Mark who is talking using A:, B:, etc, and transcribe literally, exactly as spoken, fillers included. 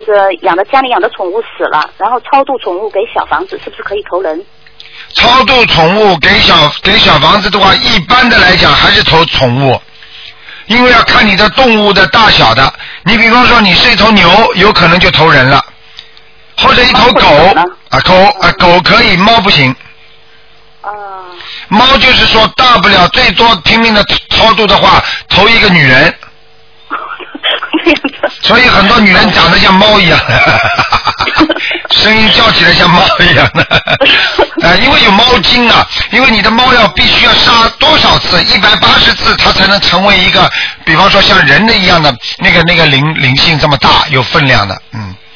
A: 就是养的家里养的宠物死了，然后超度宠物给小房子，是不是可以投人？
B: 超度宠物给小给小房子的话，一般的来讲还是投宠物，因为要看你的动物的大小的。你比方说你是一头牛，有可能就投人了，或者一头狗啊，狗啊狗可以，猫不行。
A: 啊。
B: 猫就是说大不了最多拼命的超度的话，投一个女人。所以很多女人长得像猫一样，声音叫起来像猫一样的，呃，因为有猫精啊，因为你的猫要必须要杀多少次，一百八十次，它才能成为一个，比方说像人的一样的那个那个灵灵性这么大，有分量的，嗯。